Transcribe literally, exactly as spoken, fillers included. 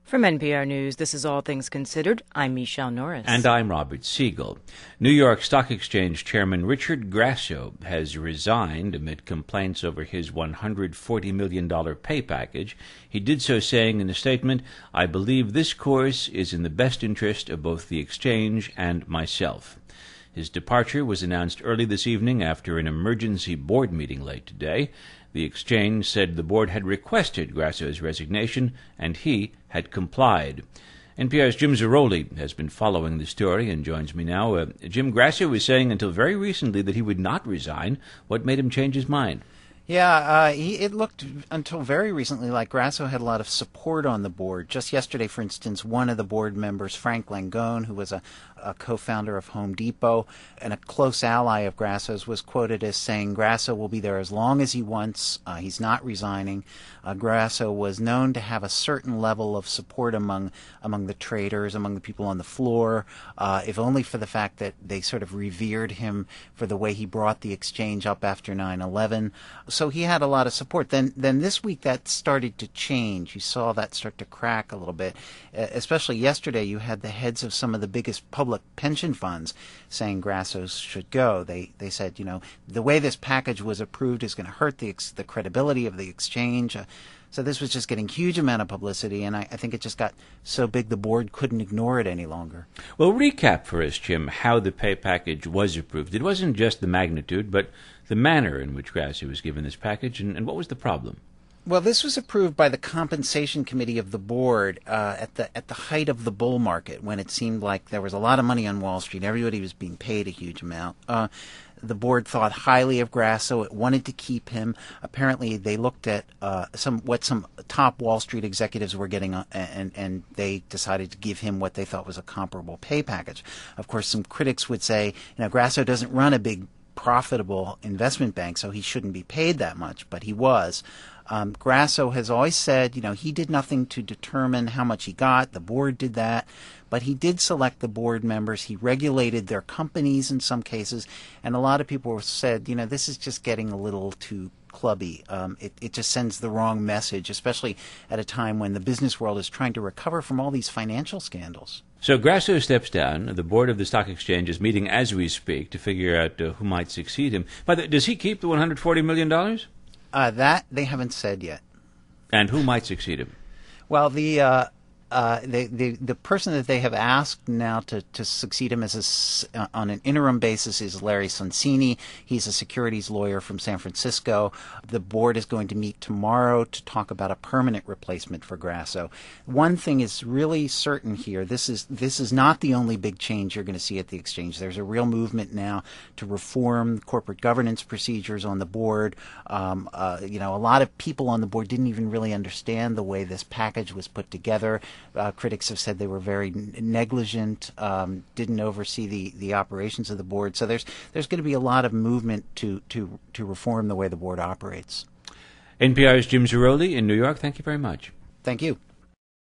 From N P R News, this is All Things Considered. I'm Michelle Norris. And I'm Robert Siegel. New York Stock Exchange Chairman Richard Grasso has resigned amid complaints over his one hundred forty million dollars pay package. He did so saying in a statement, "I believe this course is in the best interest of both the exchange and myself." His departure was announced early this evening after an emergency board meeting late today. The exchange said the board had requested Grasso's resignation, and he had complied. N P R's Jim Zarroli has been following the story and joins me now. Uh, Jim, Grasso was saying until very recently that he would not resign. What made him change his mind? Yeah, uh, he, it looked until very recently like Grasso had a lot of support on the board. Just yesterday, for instance, one of the board members, Frank Langone, who was a, a co-founder of Home Depot and a close ally of Grasso's, was quoted as saying Grasso will be there as long as he wants. Uh, he's not resigning. Uh, Grasso was known to have a certain level of support among among the traders, among the people on the floor, uh, if only for the fact that they sort of revered him for the way he brought the exchange up after nine eleven. So he had a lot of support. Then then this week that started to change. You saw that start to crack a little bit. Uh, especially yesterday, you had the heads of some of the biggest public pension funds saying Grasso should go. They they said, you know, the way this package was approved is going to hurt the ex- the credibility of the exchange. Uh, so this was just getting huge amount of publicity, and I, I think it just got so big the board couldn't ignore it any longer. Well, recap for us, Jim, how the pay package was approved. It wasn't just the magnitude, but the manner in which Grasso was given this package, and, and what was the problem? Well, this was approved by the compensation committee of the board uh, at the at the height of the bull market, when it seemed like there was a lot of money on Wall Street. Everybody was being paid a huge amount. Uh, the board thought highly of Grasso. It wanted to keep him. Apparently, they looked at uh, some what some top Wall Street executives were getting, uh, and and they decided to give him what they thought was a comparable pay package. Of course, some critics would say, you know, Grasso doesn't run a big profitable investment bank, so he shouldn't be paid that much, but he was. Um, Grasso has always said, you know, he did nothing to determine how much he got. The board did that, but he did select the board members. He regulated their companies in some cases, and a lot of people said, you know, this is just getting a little too clubby. Um, it, it just sends the wrong message, especially at a time when the business world is trying to recover from all these financial scandals. So Grasso steps down. The board of the stock exchange is meeting as we speak to figure out uh, who might succeed him. But does he keep the one hundred forty million dollars? Uh, that they haven't said yet. And who might succeed him? Well, the uh, uh, the, the the person that they have asked now to, to succeed him as a, uh, on an interim basis is Larry Sonsini. He's a securities lawyer from San Francisco. The board is going to meet tomorrow to talk about a permanent replacement for Grasso. One thing is really certain here. This is this is not the only big change you're going to see at the exchange. There's a real movement now to reform corporate governance procedures on the board. Um, uh, you know, a lot of people on the board didn't even really understand the way this package was put together. Uh, critics have said they were very n- negligent, um, didn't oversee the, the operations of the board. So there's there's going to be a lot of movement to, to, to reform the way the board operates. N P R's Jim Zarroli in New York, thank you very much. Thank you.